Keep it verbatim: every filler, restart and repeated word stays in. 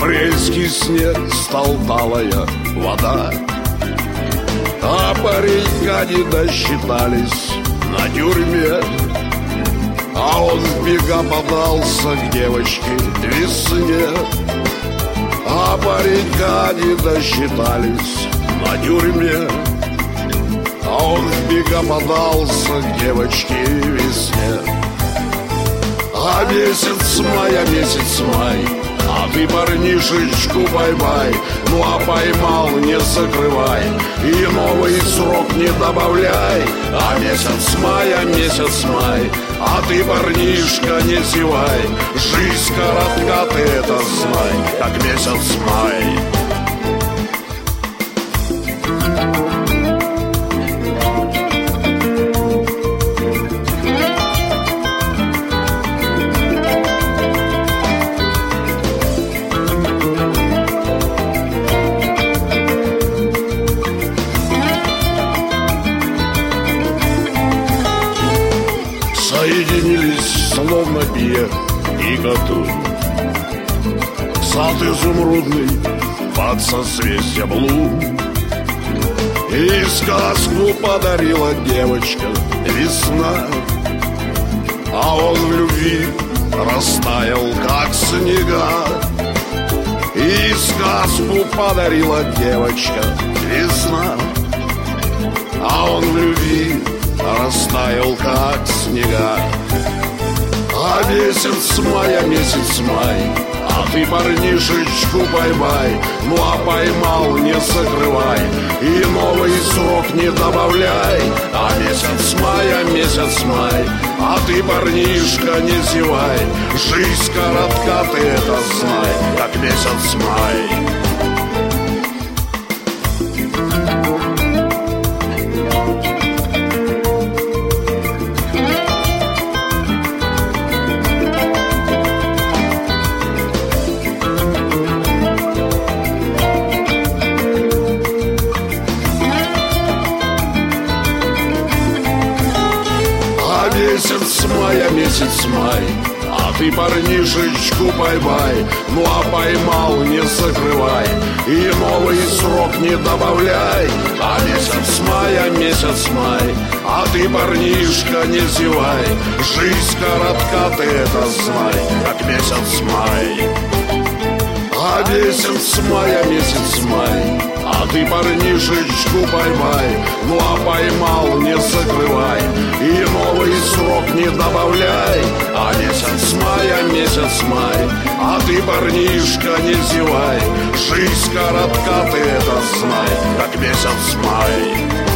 апрельский снег стал талая вода, а паренька не досчитались на тюрьме. А он в бега подался к девочке весне, а паренька не досчитались на тюрьме. А он в бега подался к девочке весне. А месяц май, а месяц май, а ты парнишечку бай-бай. Ну а поймал, не закрывай, и новый срок не добавляй. А месяц май, а месяц май, а ты, парнишка, не зевай. Жизнь коротка, ты это знай, как месяц май. Соединились, словно пьер и Катунь, сад изумрудный под созвездием лун. И сказку подарила девочка весна, а он в любви растаял, как снега. И сказку подарила девочка весна, а он в любви растаял, как снега. А месяц май, а месяц май, а ты, парнишечку, бай-бай. Ну а поймал, не закрывай, и новый срок не добавляй. А месяц май, а месяц май, а ты, парнишка, не зевай. Жизнь коротка, ты это знай, как месяц май. Месяц май, а месяц май, а ты, парнишечку, бай-бай. Ну а поймал, не закрывай, и новый срок не добавляй. А месяц май, а месяц май, а ты, парнишка, не зевай. Жизнь коротка, ты это знай, как месяц май. А месяц май, а месяц май, а ты, парнишечку, бай-бай. Ну а поймал, не закрывай, и новый срок не добавляй. А месяц май, а месяц май, а ты, парнишка, не зевай. Жизнь коротка, ты это знай, как месяц май.